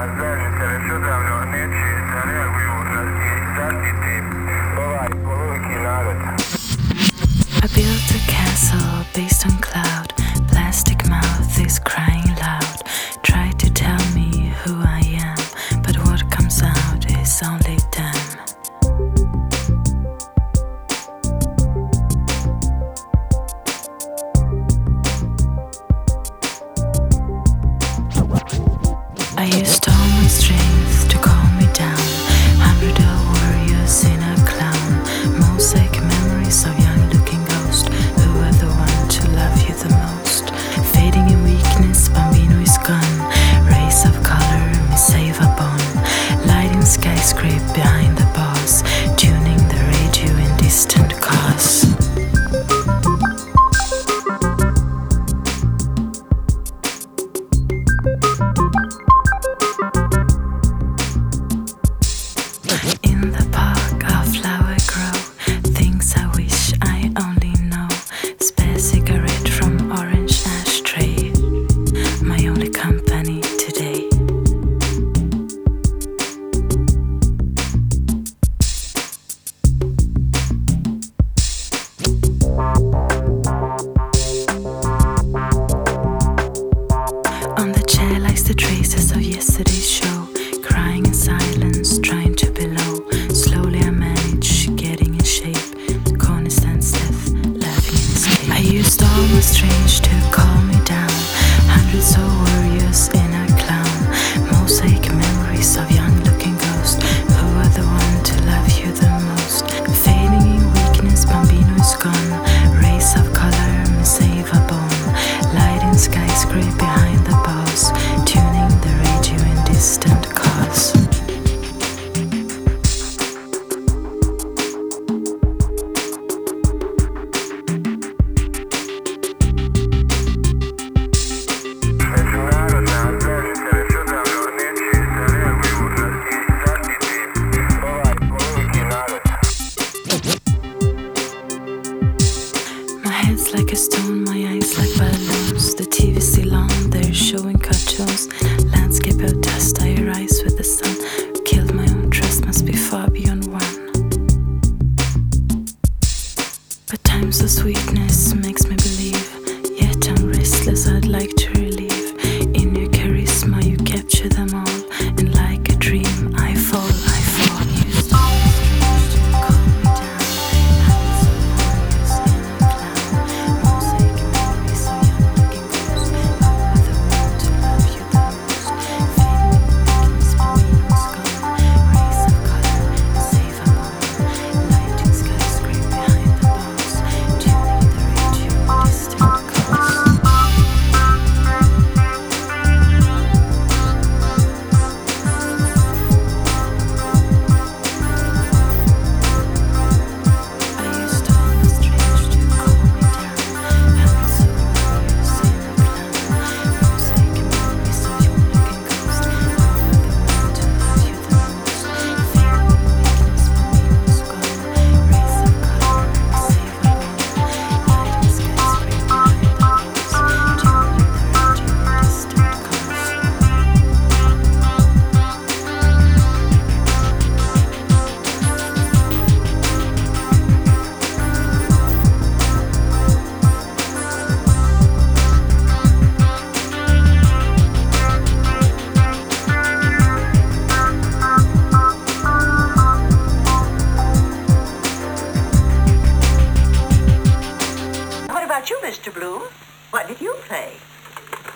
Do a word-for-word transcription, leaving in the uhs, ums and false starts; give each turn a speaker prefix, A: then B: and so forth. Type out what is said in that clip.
A: L'interesse davno neće da reaguju na zaštiti ovaj polovični narod.
B: I built a castle based on cloud. Plastic mouth is crying loud. Try to tell me who I am, but what comes out is only damn. I used all my strength to calm me down. Hundred of warriors in a clown. Mosaic memories of young-looking ghosts. Who are the one to love you the most? Fading in weakness, Bambino is gone. Rays of color, me save a bone. Lighting skyscrape behind the bars. Tuning the radio in distant cars. In the